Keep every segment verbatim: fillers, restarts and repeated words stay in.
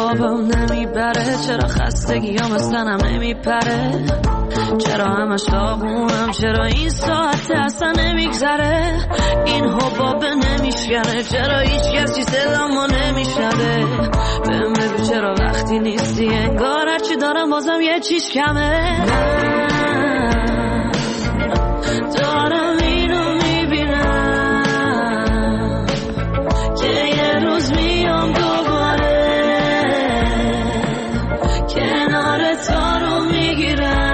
خوابم نمیبره، چرا خستگیام اصلا نمیپره، چرا همش داغونم، چرا این ساعت اصلا نمیگذره، این حباب نمیشکنه، چرا هیچ کسی صدامو نمیشنوه، بهم بگو چرا وقتی نیستی انگار هرچی دارم بازم یه چیز کمه. من دارم اینو میبینم که یه روز میام دوباره کنار تا رو میگیرم،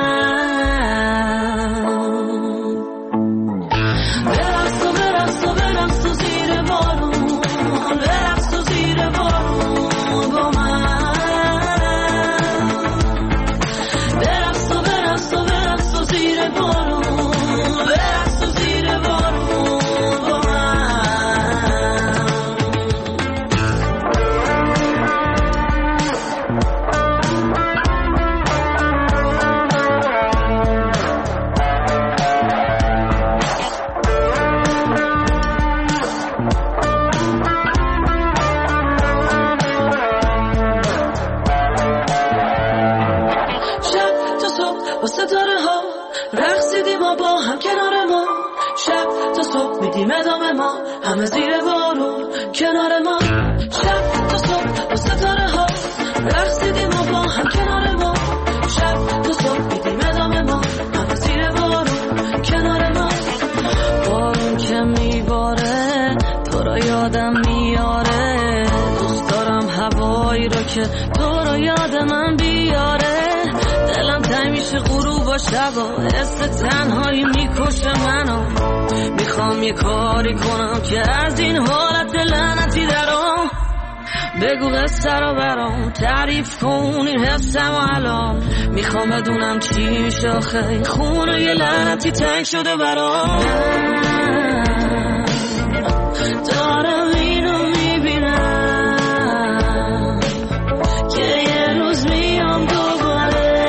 ادامه ما همه زیر بارون کنار ما، شب تا صبح با ستاره ها رقصیدیم و با هم کنار ما، شب تا صبح میدیم ادامه ما همه زیر بارون کنار ما. بارون که میباره تو رو یادم میاره، دوست دارم هوایی رو که تو رو یاد من بیاره، دلم تنگ میشه غروب و شبا، حس تنهایی میکشه منو، میخوام یه کاری کنم که از این حالت لعنتی درام، بگو قصه رو برام تعریف کن این حسم و الان، میخوام بدونم چی میشه آخه خونه یه لعنتی تنگ شده برام. دارم اینو میبینم که یه روز میام دوباره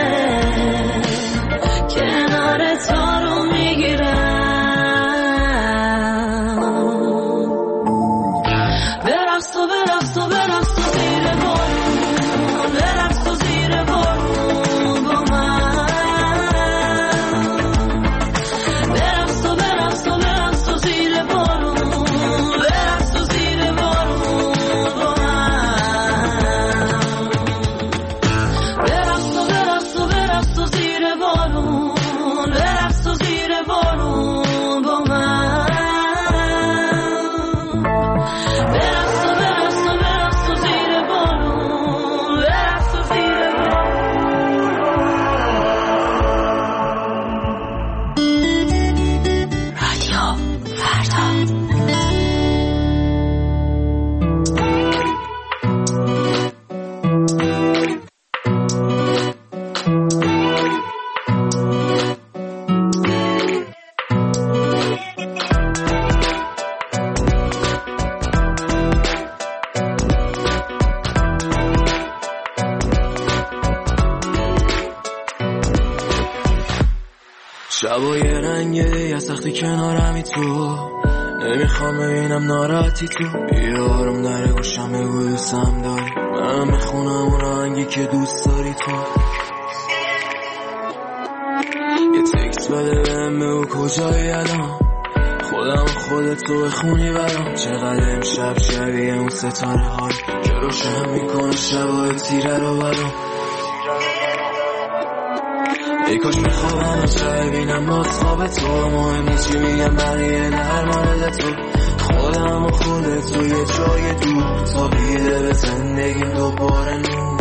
کنار تا رو میگیرم، شبای رنگ دیگه سختی کنارمی تو، نمیخوام ببینم ناراحتی تو، بیارم در گوشم بگو دوستم داری، من میخونم اون آهنگی که دوست داری تو، یه تکست بده بهم بگو کجایی الان، خودم خودت تو بخونی برام، چقدر امشب شبیه اون ستاره های که روشن میکنه شبای تیره رو برام، ای کاش میخوابم امشب ببینم باز خواب تو، مهم نیست چی میگم بقیه در مورد تو، خودم و خودت تو یه جای دور تا بیده به زندگیم دوباره نور،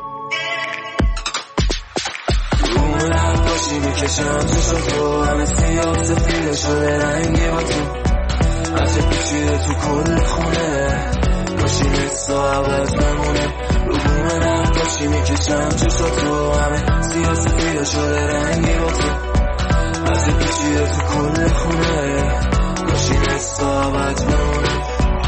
روم نقاشی میکشم چشم تو، همه سیاه سفیده شده رنگی با تو، هرچه پیچیده تو کل خونه باشی نستا عوض بمونه، روم نقاشی میکشم چشم تو، همه سیاه سفیده شده رنگی با تو، هرچه پیچیده تو کل خونه باشی نستا عوض بمونه.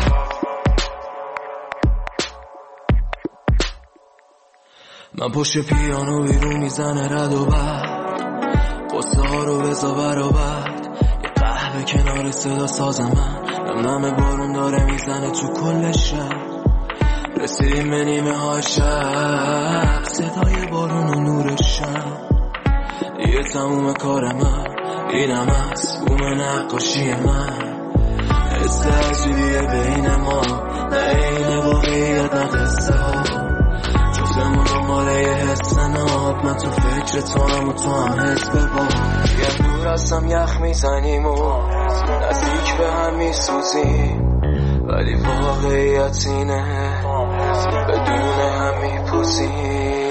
من پشت پیانو بیرون میزنه رد و برد، قصه ها رو بزا برابر، یه قهوه کنار صدا ساز من، نم نم بارون داره میزنه تو کل شهر، رسیدیم به نیمه های شب، صدای بارون و نور شم دیگه تموم کار من، اینم از بوم نقاشی من. حس عجیبیه بین ما، نه این واقعیت نه قصه ها، جفتمون دنباله یه حس ناب. من تو فکر تو هم و تو هم حس ببا، یه دور هستم یخ میزنیم و نزدیک به هم میسوزیم، ولی واقعیت اینه بدون هم میپوزیم.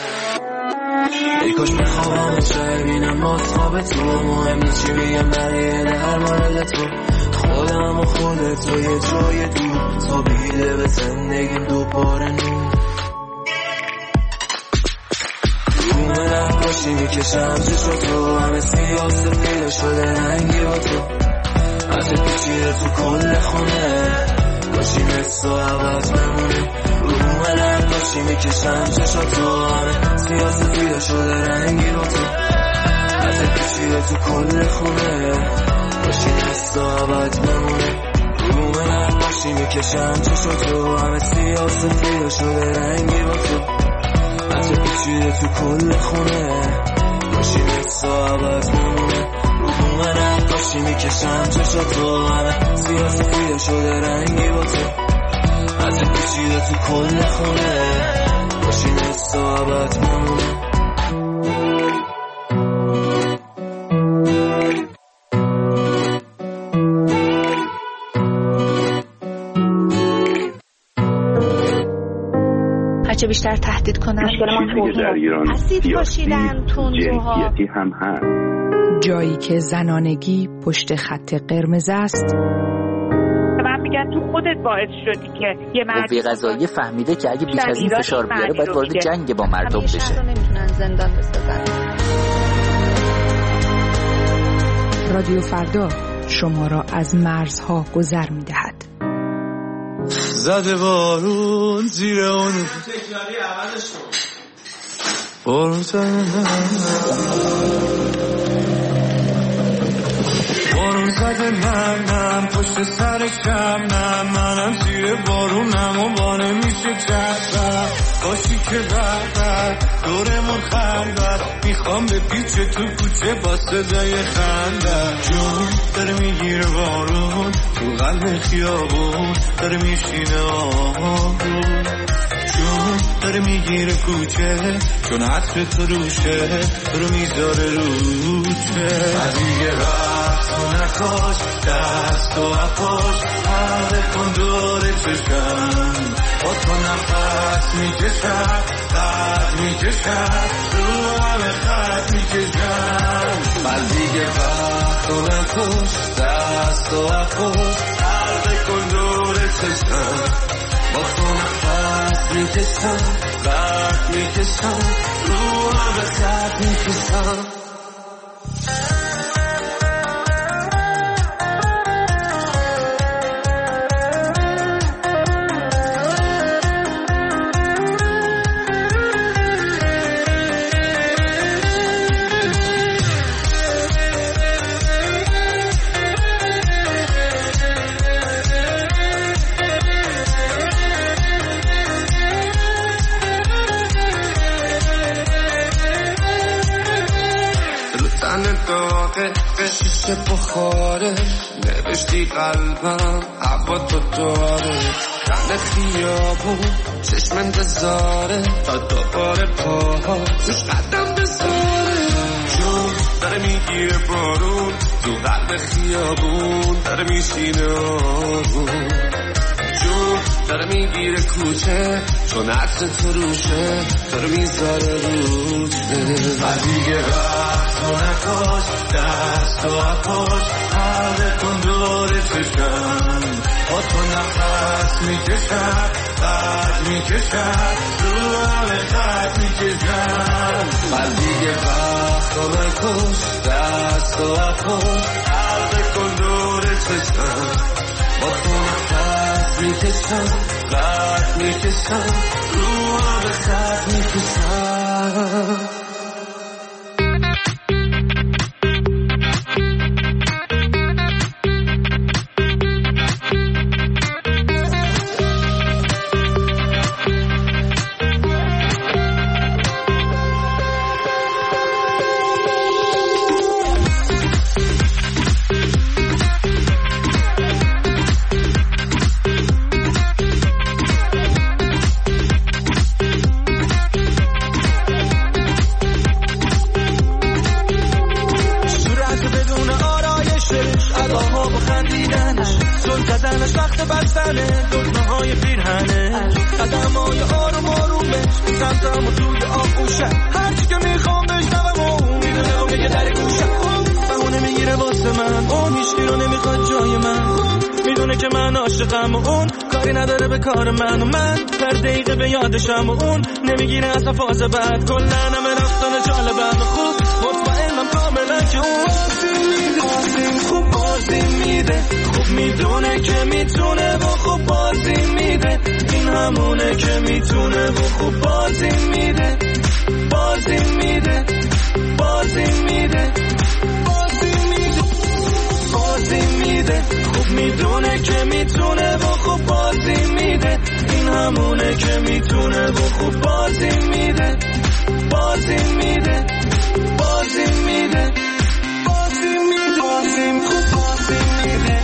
ای کاش بخوابم و چه بینم باز خواب تو، مهم نیست چی بگم بقیه در مورد تو، خودم و خودت و یه جای دور، تا بیده به زندگیم دوباره نور. روم نقاشی میکشم چشم تو، همه سیاه سفیده شده رنگی با تو، از پیچیده تو کل خونه، باشی مثل و عوض بمونه. روم نقاشی میکشم چشم تو، همه سیاه سفیده شده رنگی با تو، از پیچیده تو کل خونه، باشی مثل و عوض بمونه. روم نقاشی میکشم چشم تو، همه سیاه سفیده شده رنگی با تو، از پیچیده تو کل خونه، باشی مثل و عوض بمونه. روم نقاشی میکشم چشم تو، همه سیاه سفیده شده رنگی با تو، از پیچیده تو کل خونه، باشی مثل و عوض بمونه. هرچه بیشتر تهدید کنن مشکل ما توهین اسید پاشیدن، تندروها، جنسیتی هم هست. جایی که زنانگی پشت خط قرمز است. من میگم تو خودت باعث شدی که یه مرد قوه قضاییه فهمیده که اگه بیش از این فشار بیاره باید وارد جنگ با مردم بشه. شهر رو نمیتونن زندان بسازن. رادیو فردا شما را از مرزها گذر میدهد. زده بارون زیر اون بارون زده بارون زده منم پشت سر کمم، منم زیر بارونم و بانه میشه چشم، باشی که بردر دورمون خندد، میخوام به پیچ تو کوچه با صدای خندد. جون داره میگیره بارون تو قلب خیابون، داره میشینه آهون، جون داره میگیره کوچه چون عطر تو روشه، تو رو میذاره روچه. از دیگه وقت تو نکاش دست و اپاش، حرده کن دور چشم، با تو نفس میکشم قد میکشم، رو همه خط میکشم. از دیگه وقت تو نکاش دست و اپاش، حرده کن دور چشم، با تو نفس میکشم قد میکشم، رو همه خط میکشم. شیشه بخاره نوشتی قلبم هوا تو داره، دن خیابون چشم انتظاره تا دوباره پاها توش قدم بذاره. جون داره میگیره بارون تو قلب خیابون، داره میشینه آروم، جون داره میگیره کوچه چون عطر تو روشه، تو رو میذاره روچه. و دیگه وقت تو نکاش دست و اپاش، حرده کن دور چشم، با تو نفس میکشم قد میکشم، رو همه خط میکشم. و دیگه وقت تو نکاش دست و اپاش، حرده کن دور چشم، با تو نفس میکشم قد میکشم، رو همه خط میکشم. عاشقم و اون کاری نداره به کار من و من هر دقیقه به یادشم و اون نمیگیره اصلا فاز بعد کلن همه رفتن جالبم خوب مطمئنم کاملا که اون خوب بازی میده خوب میدونه که میتونه و خوب بازی میده این همونه که میتونه و خوب بازی میده بازی میده بازی میده بازی میده بازی میده خوب میدونه که میتونه و خوب بازی میده این همونه که میتونه و خوب بازی میده بازی میده بازی میده بازی میده بازی خوب بازی میده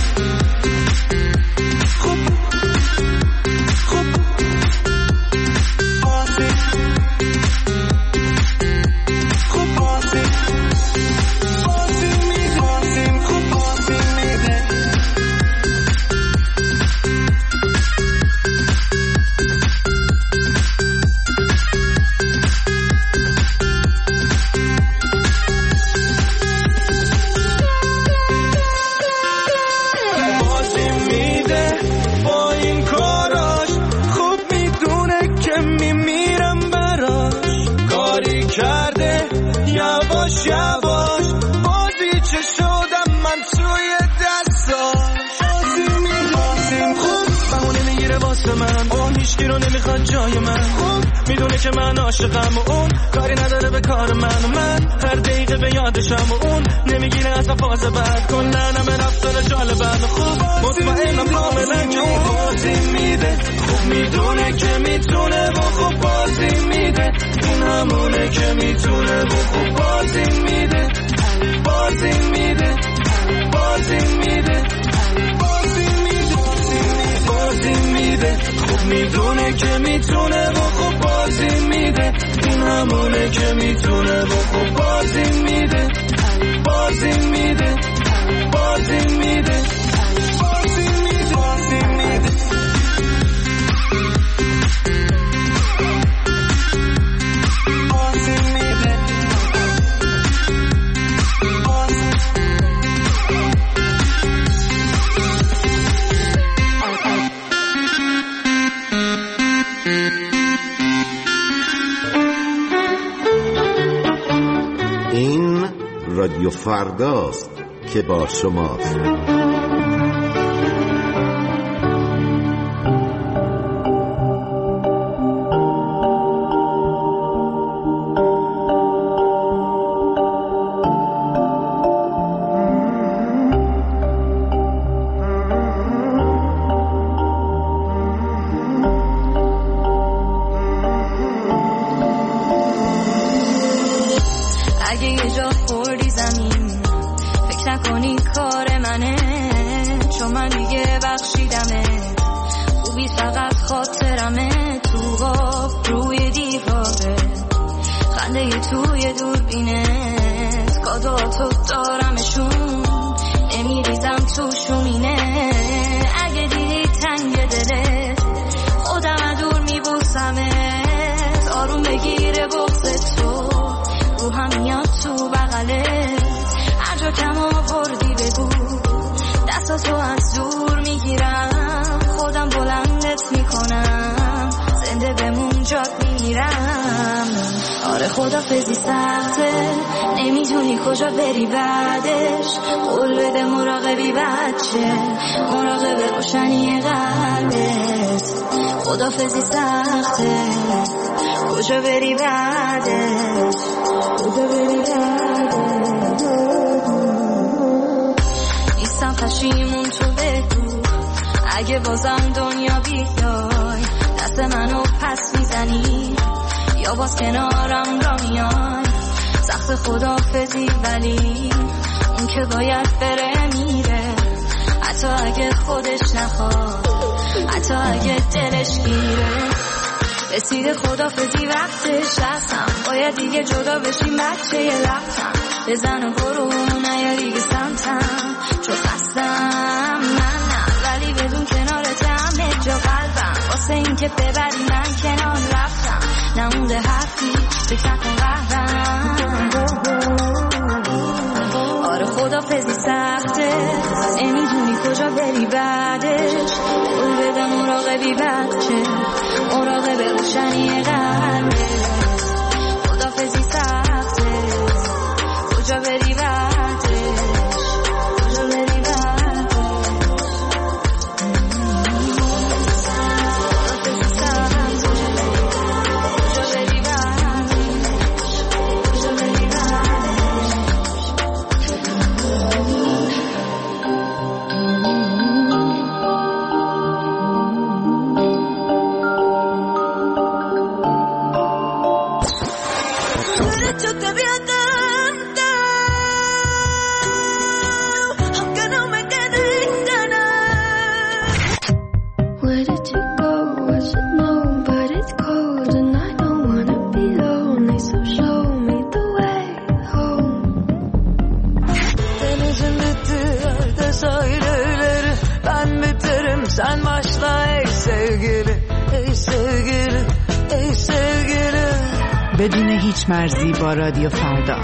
خوب خوب بازی خوب بازی بازی میده بازی خوب بازی میده یواش یواش بازی چه شدم من توی دستاش بازی میدازیم خوب بهونه میگیره واسه من اون هیچکی رو نمیخواد جای من خوب میدونه که من عاشقم و اون کاری نداره به کار من و من هر دقیقه به یادشم و اون نمیگیره اصلا فاز بعد کلن همه رفتن جالبم خوب مطمئنم کاملا که اون بازی میده خوب میدونه که میتونه و خوب بازی میده این همونه که میتونه و خوب بازی میده بازی میده بازی میده بازی میده بازی میده خوب میدونه که میتونه و خوب بازی میده این همونه که میتونه و خوب بازی میده بازی میده بازی میده بازی میده بازی میده این رادیو فرداست که با شماست. اگه یه جا خوردی زمین فکر نکنی کار منه چون من دیگه بخشیدمه خوبی فقط خاطرمه تو غاب روی دیواره خنده توی دوربینت کادواتو دارمشون نمیریزم تو شومینه اگه دیدی تنگ دلت خودم دور میبوسمت آروم بگیره بغض تو رو هم میاد تو بغلت هر جا کم آوردی بگو دستاتو از دور میگیرم خودم بلندت میکنم زنده بمون جات میمیرم آره خدافظی سخته نمیدونی کجا بری بعدش قول بده مراقبی بچه مراقب روشنی قلبت خدافظی سخته کجا بری بعدش کجا بری بعدش نیستم پشیمون تو بگو اگه بازم دنیا بیای دست منو پس میزنی یا باز کنارم را میای سخت خدافظی ولی اون که باید بره میره حتی اگه خودش نخواد حتی اگه دلش گیره رسید خدافظی وقتش هستم باید دیگه جدا بشیم بچه یه رفتم بزن و برو نیا دیگه سمتم چون خستم من نه ولی بدون کنارت همه جا قلبم واسه این که ببری من کنار رفتم نمونده حرفی فکر نکن قهرم آره خدافزی سخته نمیدونی کجا بری بعدش قول بده مراقبی بچه مراقب روشنی قلبه خدافزی سخته کجا بری بعدش کجا بری بعدش خدافزی سخته کجا بری بعدش کجا بری sen başla ey sevgili, ey sevgili, ey sevgili. بدون هیچ مرزی با رادیو فردا.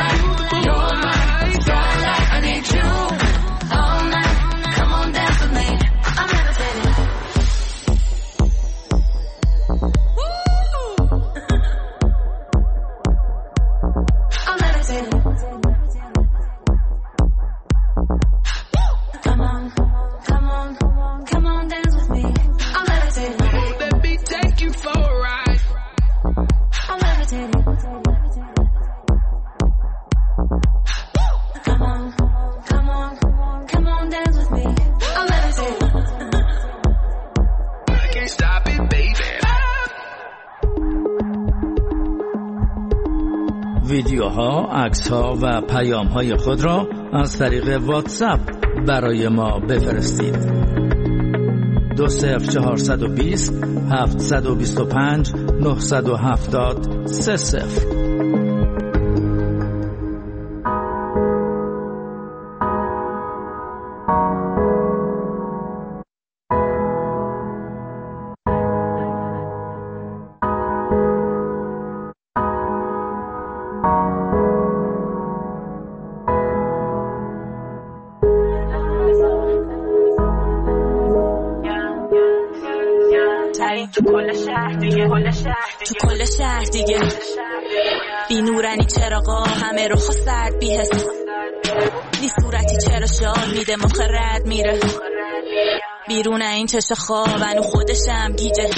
me. ویدیوها، عکس‌ها و پیام‌های خود را از طریق واتساپ برای ما بفرستید. دو صفر چهارصد و بیست هفتصد و بیست و پنج نهصد و هفتاد سه صفر. تو کل شهر دیگه تو کل شهر دیگه بی نورنی چراغا همه رو سرد بی حس بی صورتی چرا شاد میده مخ رد میره بیرون این چش خوابن و خودشم گیجه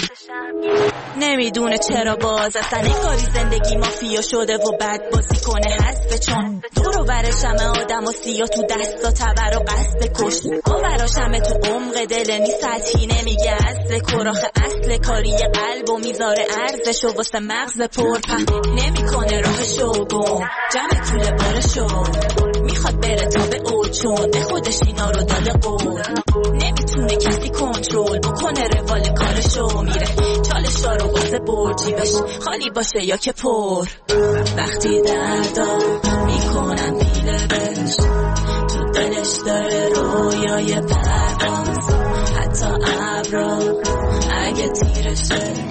نمیدونه چرا باز اصلا انگاری زندگی مافیا شده و بد بازی کنه حذف چون دورو برش همه آدم و سیا تو دستا تبر و قصد کش آوراش همه تو عمق دل نی سطحی نمیگه اصل کراخ اصل کاری قلب و میذاره ارزش و واسه مغز پر په نمیکنه راهشو گم جمع طول بارشو میخواد بره تا به اوچون به خودش اینا رو داده قول نمیتونه کسی کنترل بکنه روال کارشو میره چالش رو واسه برجیبش خالی باشه یا که پر وقتی دردا میکنن پیله بش تو دلش داره رویای پرواز حتی ابرا اگه تیرشه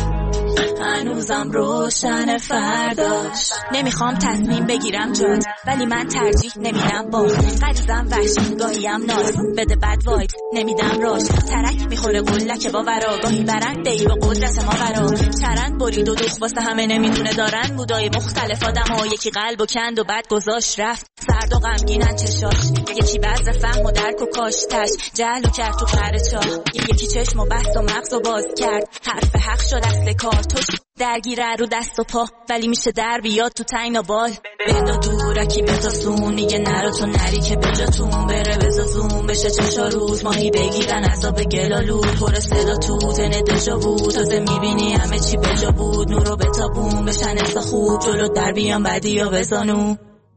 هنوزم روشن فرداش نمیخوام تصمیم بگیرم جات ولی من ترجیح نمیدم با غریزم وحشی گاهیم ناز بده بد وایبز نمیدم راش ترک میخوره قلک با ورا گاهی برنده ای با قدرت ما ورا چرند برید و دوخ واسه همه نمیدونه دارن بودای مختلف آدم ها یکی قلب و کند و بعد گذاشت رفت سرد و غمگینن چشاش یکی بذر فهم و درک و کاشتش جهل و کرد تو قهر چاه یکی چشم و بحث و مغز و باز کرد حرف حق شد اصل کار توش درگیره رو دست و پا ولی میشه در بیاد تو تین و بال بدا دورکی بتا سون میگه نرو تو نری که بجاتون بره بزا زوم بشه چشا روز ماهی بگیرن عذاب گلالود پر صدا تو تنه دجا بود تازه میبینی همه چی بجا بود نورو بتا بوم بشن اسا خوب جلو در بیان بعدی یا بزانو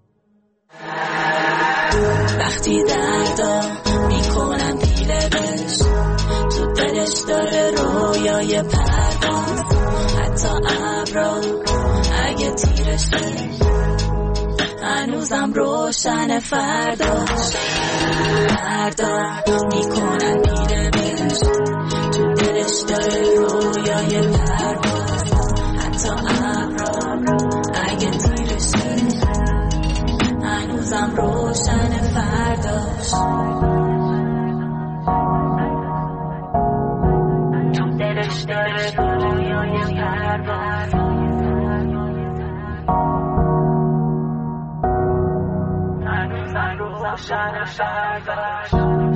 وقتی دردا میکنن پیله بش تو دلش داره رویای پرواز حتی ابرا اگه تیرشه هنوزم روشن فرداش فردا میکنن پیله بش تو دلش داره رویای پرواز حتی ابرا اگه تیرشه هنوزم روشن فرداش تو دلش داره رویای پرواز هنوزم روشن فرداش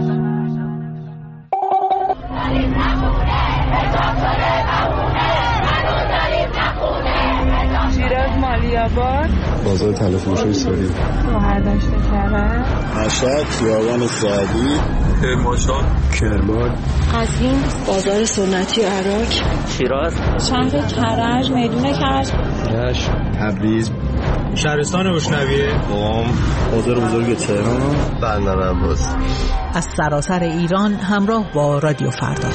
داریم نخونه اضافه نمونه هنوز داریم نخونه شیراز مالیاباد بازار تلفروش ایستادی شوهر داشته کرد مشهد خیابان سعدی کرمانشاه کرمان قزوین بازار سنتی عراق شیراز شهر کرج میدون کرج رشت تبریز شهرستان روشنویه قم بازار بزرگ تهران بندر عباس از سراسر ایران همراه با رادیو فردا.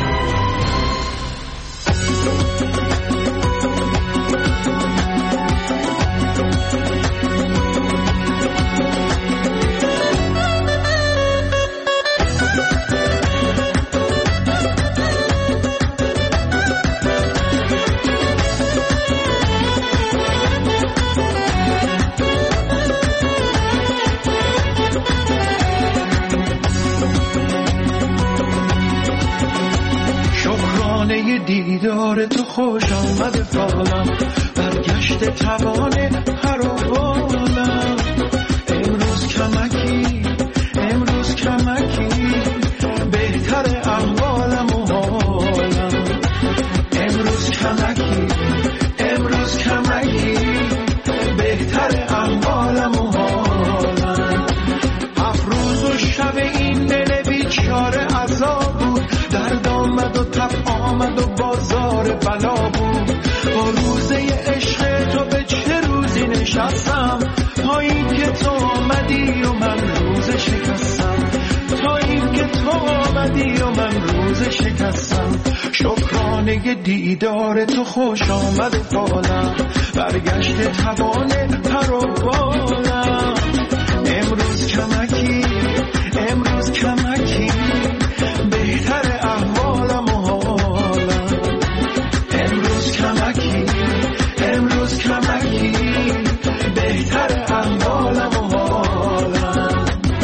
دیدار تو خوش آمد فالم برگشت توانه هر آوالم امروز کمکی امروز کمکی بهتر احوالم و حالم امروز کمکی امروز کمکی بهتر احوالم و حالم افروز و شب این دل بیچاره عذاب بود درد آمد و تب آمد و بازار بلا بود با روزه عشق تو به چه روزی نشستم اومدی و من روز شکستم. شکرانه دیدار تو خوش آمد فالم، برگشت توانه پر و بالم. امروز کمکی امروز کمکی بهتر احوالم و حالم. امروز کمکی امروز کمکی بهتر احوالم و حالم.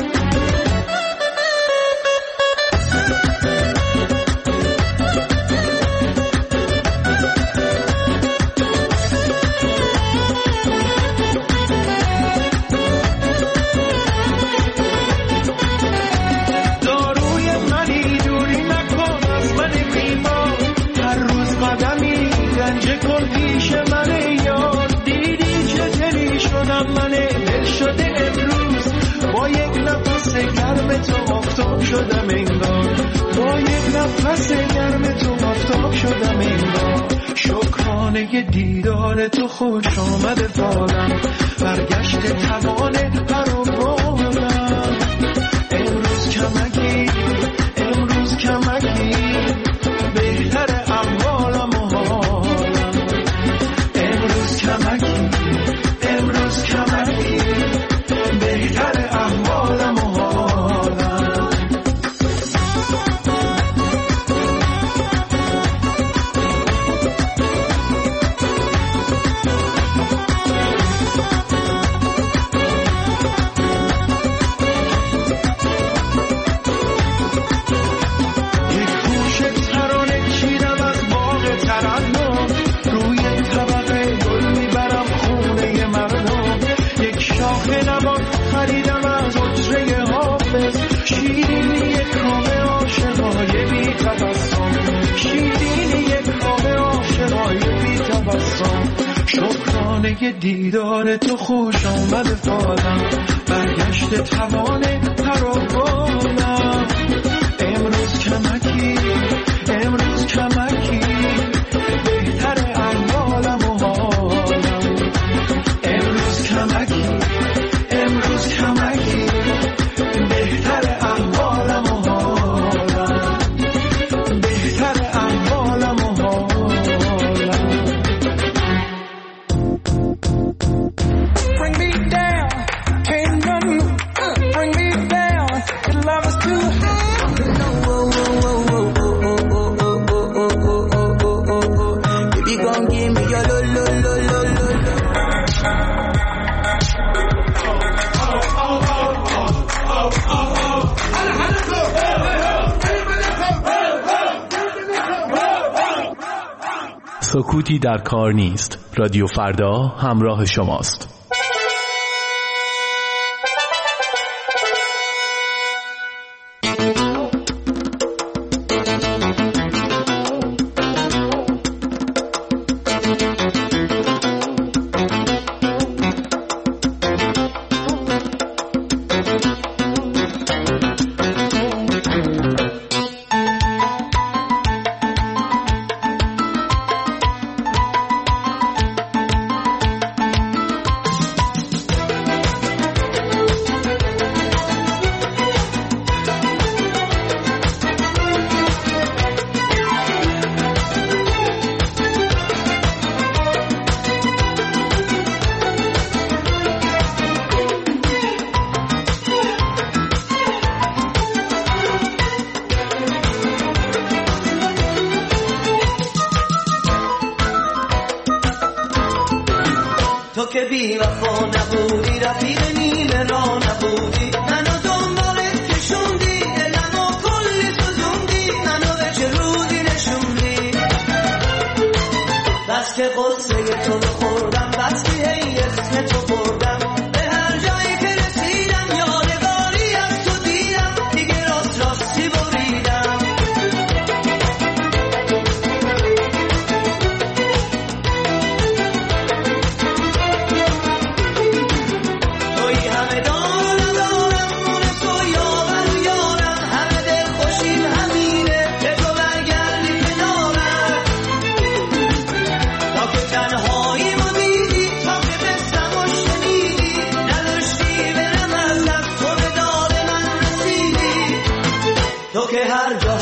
گرم تو آفتاب شدم انگار، با یک نفس گرم تو آفتاب شدم انگار. شکرانه دیدار تو خوش آمد فالم، برگشت توانه پر و بالم. امروز کمکی امروز کمکی بهتر احوالم و حالم. امروز کمکی امروز کمکی بهتر احوالم و حالم. شکرانه دیدار تو خوش آمد فالم، برگشت توانه پر و بالم. امروز کمکی امروز کمکی بهتر احوالم و حالم. امروز کمکی امروز کمکی بهتر احوالم و حالم. بهتر احوالم و حالم. Bring me down, can't run, uh, bring me down, your love is too high. Oh, oh, oh, oh, oh, oh, oh, oh, oh, oh, oh, oh, oh, oh. Baby, gon' give me your lo, lo, lo, lo, lo, lo. سکوتی در کار نیست. رادیو فردا همراه شماست. تو که بی وفا نبودی، رفیق نیمه را نبودی، منو دنبالت کشوندی، دلمو کلی سوزوندی، منو به چه روزی نشوندی. بس که قصه تو بخوردم، بس که هی اسم تو بردم، به هر جایی که رسیدم یادگاری از تو دیدم، دیگه راست راستی بریدم. تو که هر جا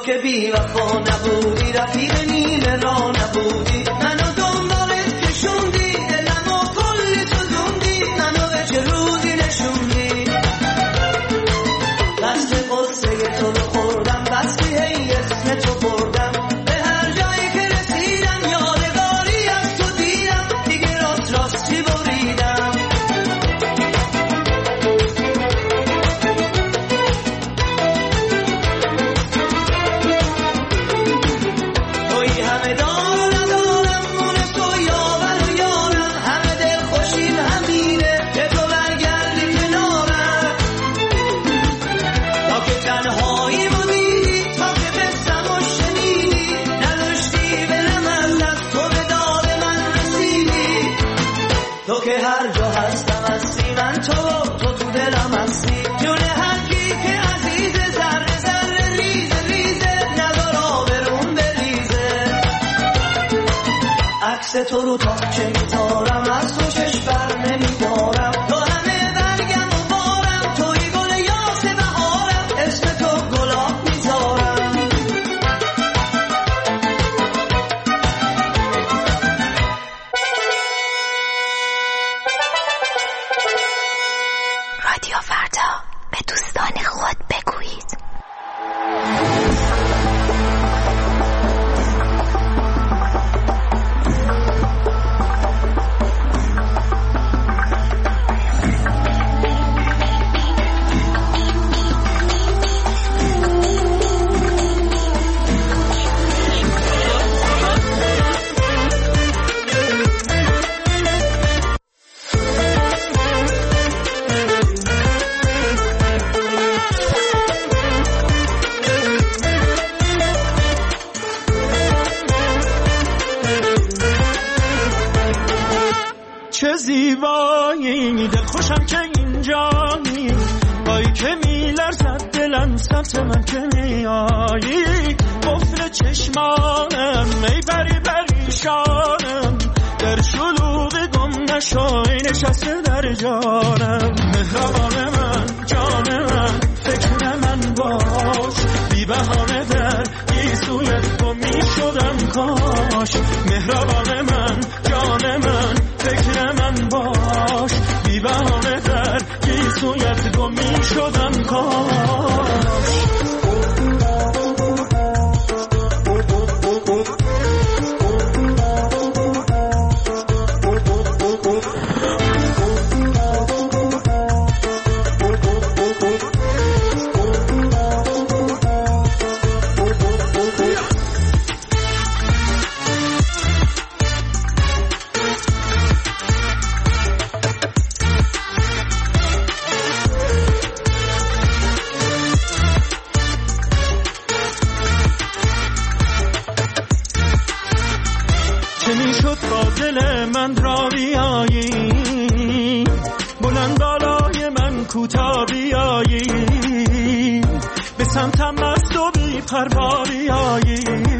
که بی وفا نبودی، رفیق نیمه را نبودی، منو دنبالت کشوندی، دلمو کلی سوزوندی، منو به چه روزی نشوندی. قصد قصه تو رو خوردم، بسی هی اسم تو بردم، به هر جایی که رسیدم یادگاری از تو دیدم، دیگه راست راستی بریدم. توی همه دار و ندارم، مون تو یاور و یارم، همه دل خوشیم همینه که تو برگردی کنارم. تا که تنهایی ما دیدی، تا که قصم و شنیدی، نداشتی برم از دست، تو به داد من رسیدی. تو که هر جا هستم هستی، من تو تو تو دلم هستی، جون هر کی که عزیزه، ذره ذره ریزه ریزه، نذار آبروم بریزه. عکس تو رو تا که میذارم، از تو چشم بر نمیدارم، تو همه برگم و بارم، توی گل یاس بهارم، اسم تو گلاب میذارم. رادیو فردا، به دوستان خود بگویید. چه زیبایی، دل خوشم که اینجایی، بایی که میلرزد دلم سمت من که میایی. قفل چشمانم ای بری بریشانم، در شلوغ گم نشای نشسته در جانم. مهربان من جان من فکر من باش، بی بهانه در گیسویت گم میشدم کاش. مهربان من جان من فکر من باش، بی بهانه در گیسویت گم میشدم کاش. من را بیایی، بلند بالای من کوتا بیایی، به سمتم مست و بی پروا بیایی.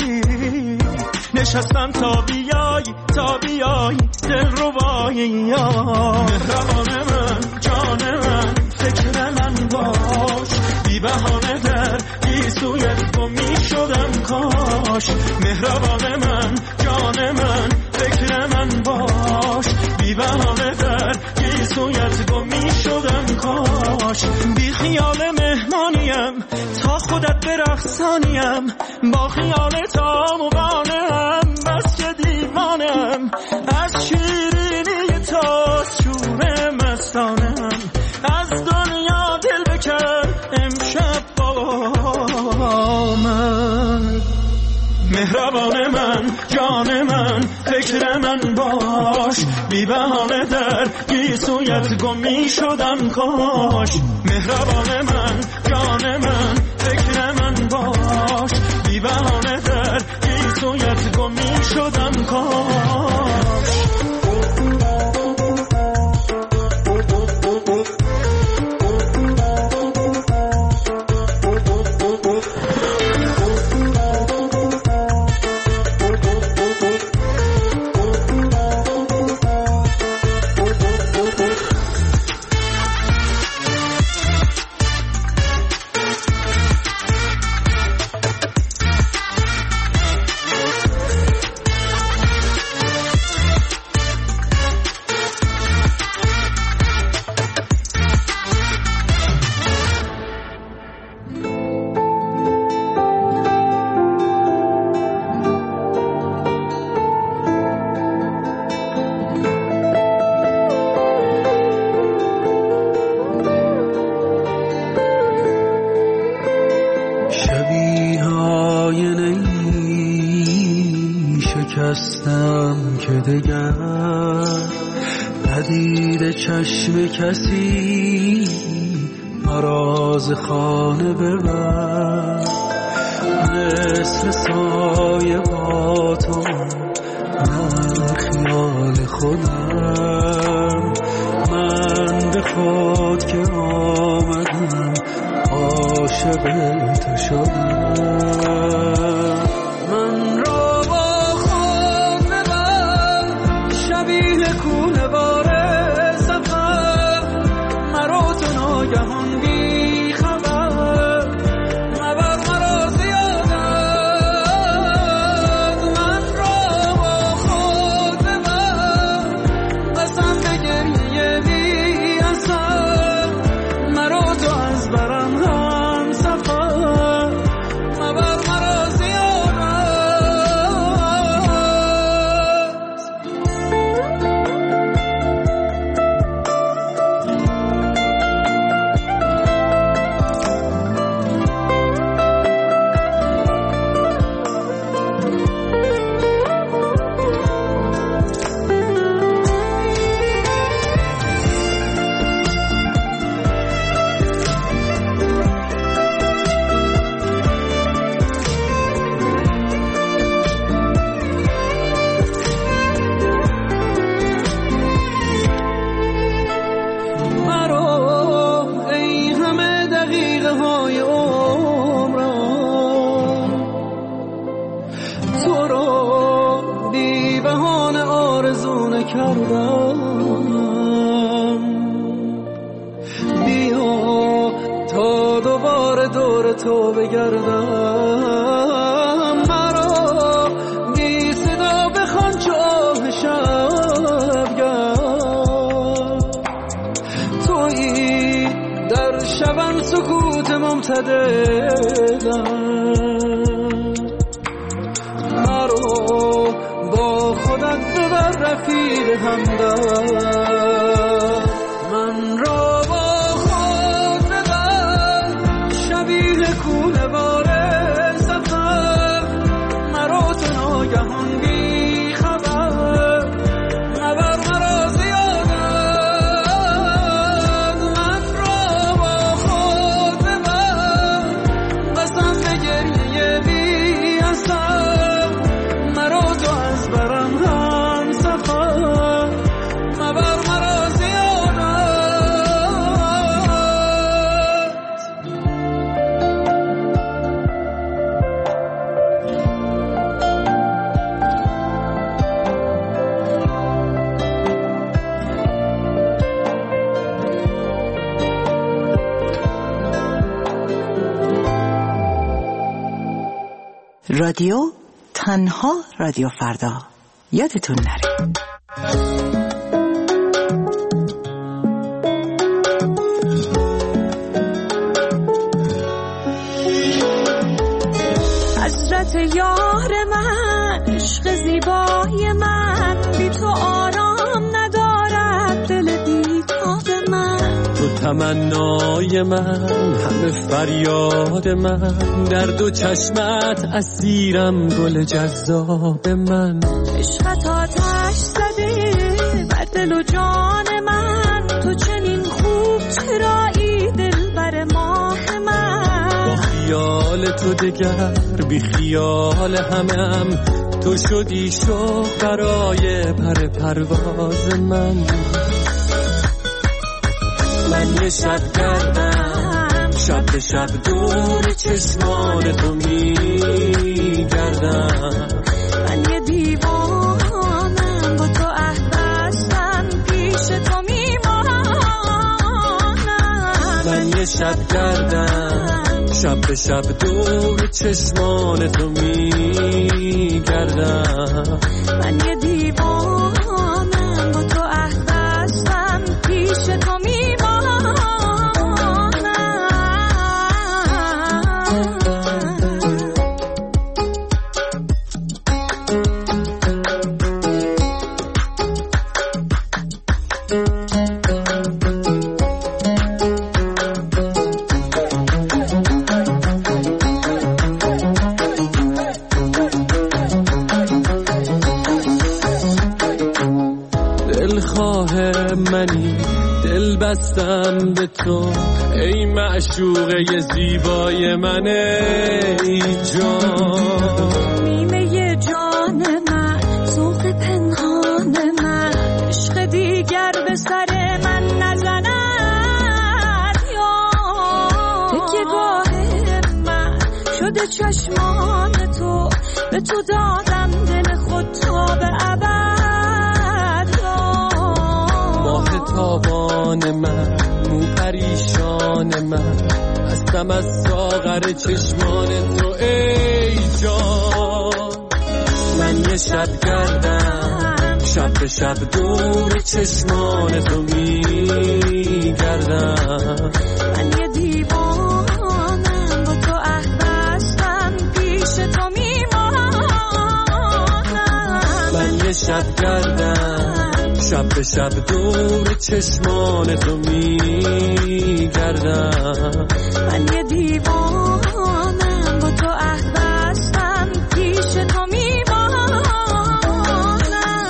نشستم تا بیایی تا بیایی دل ربایی. مهربان من جان من فکر من باش، بی بهانه در گیسویت گم میشدم کاش. مهربان من جان من فکر من باش، بی بهانه در گیسویت گم میشدم کاش. بی خیال مهمانیم تا خودت برقصانیم، با خیال تا مبانم بس که دیوانم. از شیرینی تا شور مستانم، از دنیا دل بکن امشب با من. مهربان من جان من فکر من باش، بی بهانه در گیسویت گم می شدم کاش. مهربان من جان من فکر من باش، بی بهانه در گیسویت گم می شدم کاش. نشستم که دگر ندیده چشم کسی مراز خانه ببر، مثل سایه با تو در خیال خودم، من به خود که آمدم عاشق تو شدم. من را با خود ببر شبیه کوله بار سفر، مرا تو ناگهان بی خبر مبر مرا زیادت. من را با خود ببر قسم به گریه بی اثر، مرا تو از برم هم سفر مبر مرا تو بگردم، مرا بی صدا بخوان چاه شبگرد. تویی در شبم سکوت ممتددم، مرا با خودت ببر رفیق همدم. من را کوله بار سفر، مرا تو ناگهان بی خبر مبر مرا زیادت. من را با خود ببر قسم به گریه بی اثر، مرا تو از برم هم سفر مبر مرا زیادت. رادیو تنها رادیو فردا، یادتون نره. حضرت یار من، عشق زیبای من، بی تو آرام ندارد دل بیتاب من. تو تمنای من، همه فریاد من، در دو چشمت اسیرم گل جذاب من. عشقت آتش زده بر دل و جان من، تو چنین خوب چرایی دلبر ماه من. با خیال تو دگر بی خیال همم، تو شدی شوق برای پر پرواز من. من یه شب کردم، شب به شب دور چشمان تو میگردم. من یه دیوانم، با تو عهد بستم، پیش تو میمانم. من یه شب کردم، شب به شب دور چشمان تو میگردم. من یه دیوانم، با تو عهد بستم، پیش تو میمانم. منی دل بستم به تو ای معشوقه زیبای من ای جان نیمه جان من ذوق پنهان من عشق دیگر به سر من نزند یا تکیه‌گاه من شده چشمان تو به تو دادم دل خود تا به ابد ماه تابان من مو پریشان من هستم از ساغر چشمان تو ای جان من یه شب گردم شب به شب دور چشمان تو میگردم من یه دیوانم با تو عهد بستم پیش تو میمانم من یه شب گردم شب به شب دور چشمان تو میگردم من یه دیوانم با تو عهد بستم پیش تو میمانم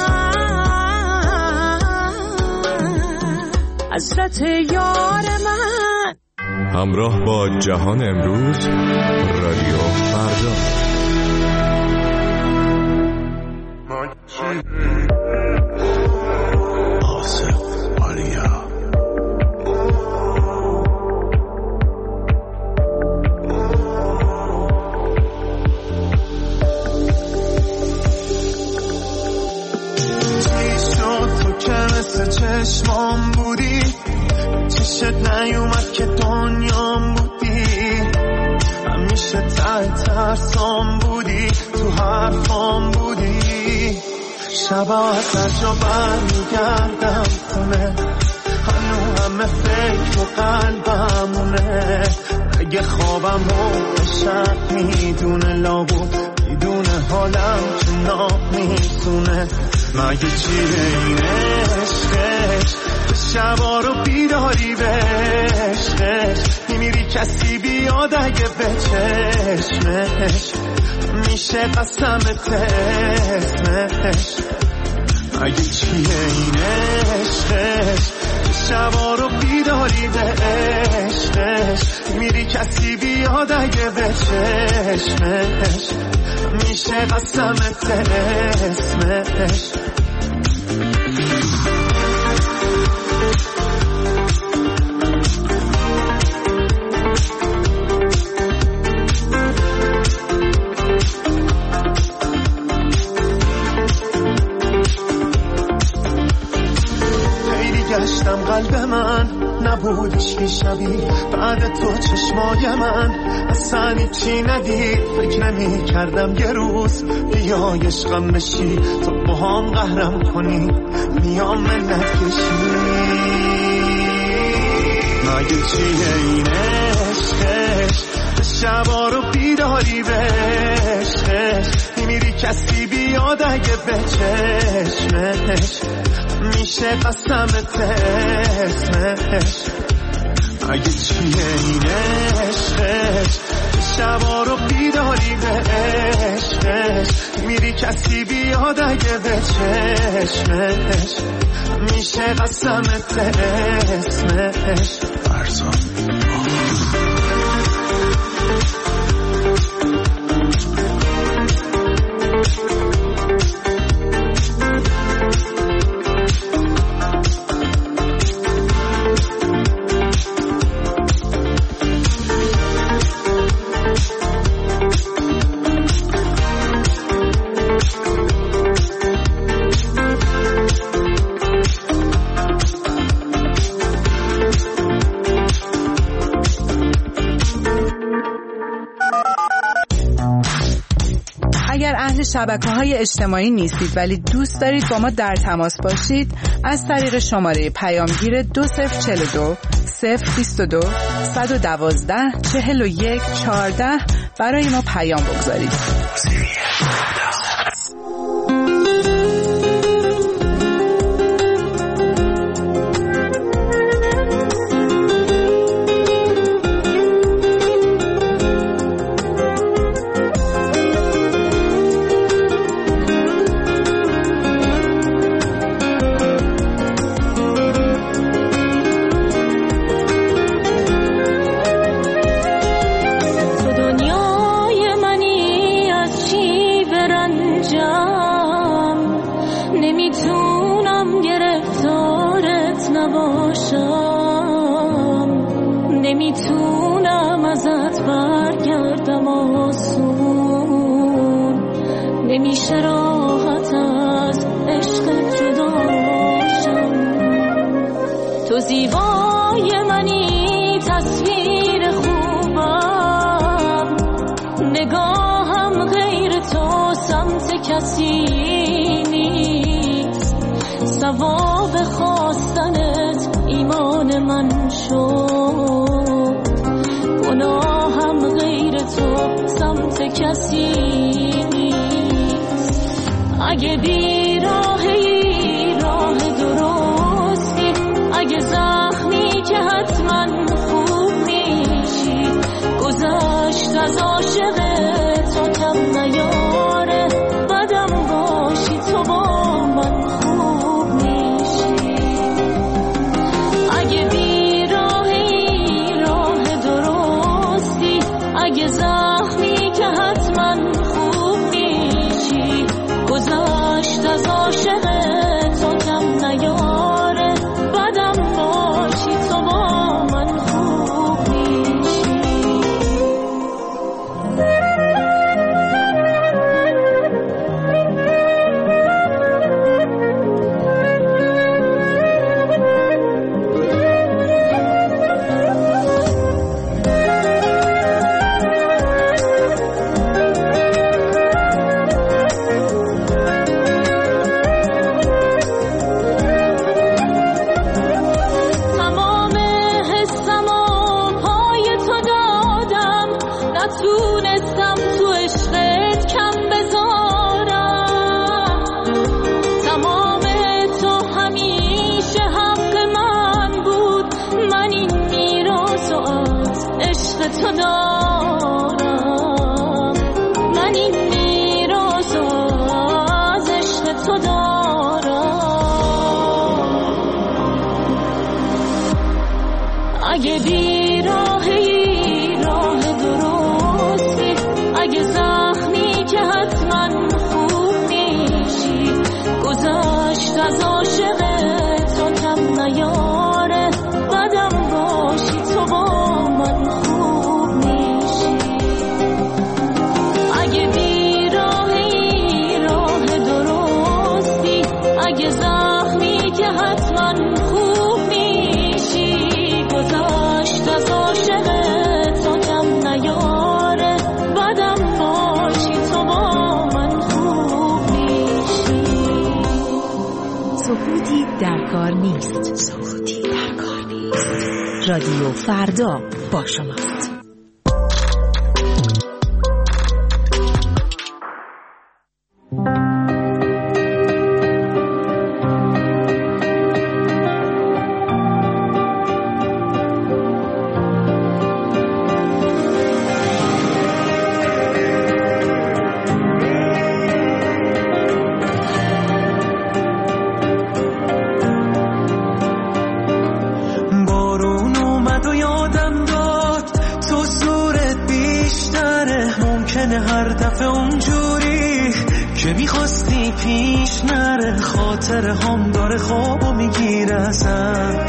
حضرت یار من. همراه با جهان امروز رادیو فردا. چشمام بودی چشت نیومد که دنیام بودی همیشه ته ترسام بودی تو حرفام بودی شبا هر جا برمیگردم خونه هنو همه فکر و قلبمونه اگه خوابم رو شب میدونه لابود میدونه حالم که ناب میتونه مگه چیه این عشقش شبا رو بیداری به عشقش میمیری کسی بیاد اگه به چشمش میشه قسمت اسمش مگه چیه این عشقش شبا رو بیداری به عشقش میری کسی بیاد اگه به چشمش میشه قسمت اسمش گشتم قلب من نبودش که شبی بعد تو چشمای من اصلا چی ندید فکر نمی کردم یه روز بیای عشقم بشی تو با هم قهرم کنی میام منت کشی مگه چیه این عشقش شبا رو بیداری به عشقش میمیری کسی بیاد اگه به چشمش میشه قسمت اسمش اگه چیه این عشقش شبا رو بیداری به عشقش میری کسی بیاد اگه به چشمش میشه قسمت اسمش فرزان شبکه‌های اجتماعی نیستید ولی دوست دارید با ما در تماس باشید از طریق شماره پیامگیر دو صفر چهل و دو صفر بیست و دو صد و دوازده چهل و یک چهارده برای ما پیام بگذارید. چه راحت از عشق جداشم. تو زیبای منی تصویر خوبم، نگاهم غیر تو سمت کسی نیست. ثواب خواستنت ایمان من شد، گناهم غیر تو سمت کسی نیست. اگه بی راهی راه درستی، اگه زخمی که حتما خوب میشی، گذشت از عاشق تو کم نیاره، بدم باشی تو با من خوب میشی. اگه بی راهی راه درستی، اگه زخمی که حتما خوب میشی، گذشت از عاشق تو کم نیاره، بدم باشی تو با من خوب میشی. نتونستم تو عشقت کم بذارم، تمام تو همیشه حق من بود، من این میراثو از عشق تو دارم، من این میراثو از عشق تو دارم. اگه بی راهی راه درستی، اگه زخمی که حتما خوب میشی، گذشت از عاشق تو کم نیاره، بدم باشی تو با من خوب میشی. اگه بی راهی راه درستی، اگه زخمی که حتما خوب میشی، گذشت از عاشق تو کم نیاره، بدم باشی تو با من خوب میشی. سکوتی در کار نیست. سکوتی در کار نیست. رادیو فردا با شماست. هر دفعه اونجوری که میخواستی پیش نره، خاطر هم داره خوابو میگیره ازم.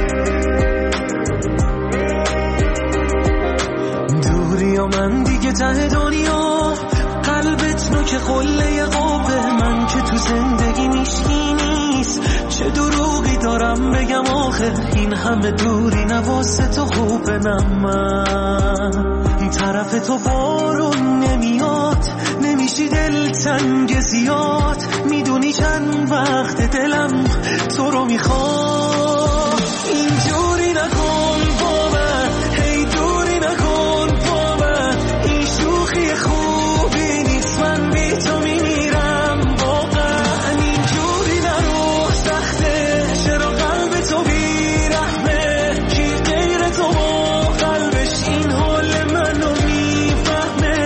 دوری و من دیگه ته دنیا، قلبت نو که خله قابه، من که تو زندگی میشکی نیست، چه دروغی دارم بگم آخه، این همه دوری نواسه تو خوبه. نه من طرف تو بارون نمیاد، نمیشی دل تنگ زیاد، میدونی چند وقت دلم تو رو میخواد. اینجوری نکن با من، هی دوری نکن با من، این شوخی خوبی نیست، من بی تو میمیرم واقعا. اینجوری نرو سخته، چرا قلب تو بیرحمه، کی غیر تو با قلبش این حال منو میفهمه.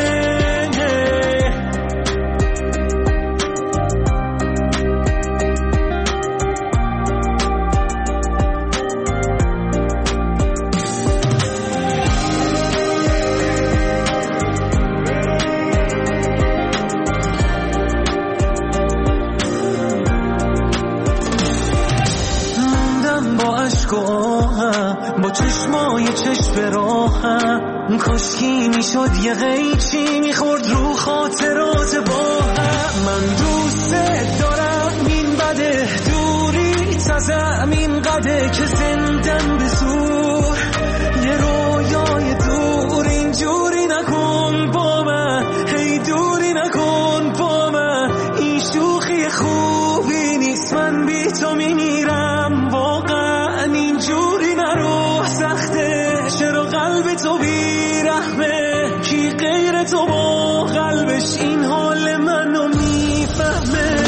با چشمای چشم راهم، کاشکی میشد یه قیچی میخورد رو خاطرات با هم. من دوست دارم این بده دوری تا زمین قده که زندم به زور یه رویای دور اینجوری نکن با من هی دوری نکن با من این شوخی خوبی نیست من بی تو میمیرم واقعا اینجوری نرو سخته چرا قلب تو بی رحمه کی غیر تو با قلبش این حال منو میفهمه